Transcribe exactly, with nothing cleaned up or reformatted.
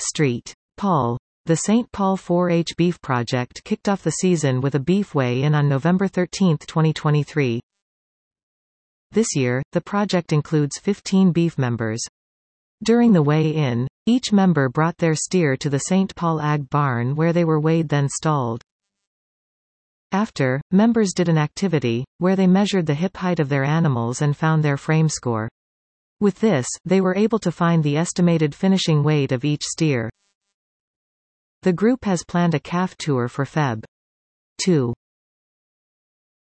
Street. Paul. The Saint Paul four H Beef Project kicked off the season with a beef weigh-in on November thirteenth twenty twenty-three. This year, the project includes fifteen beef members. During the weigh-in, each member brought their steer to the Saint Paul Ag Barn where they were weighed then stalled. After, members did an activity, where they measured the hip height of their animals and found their frame score. With this, they were able to find the estimated finishing weight of each steer. The group has planned a calf tour for February second.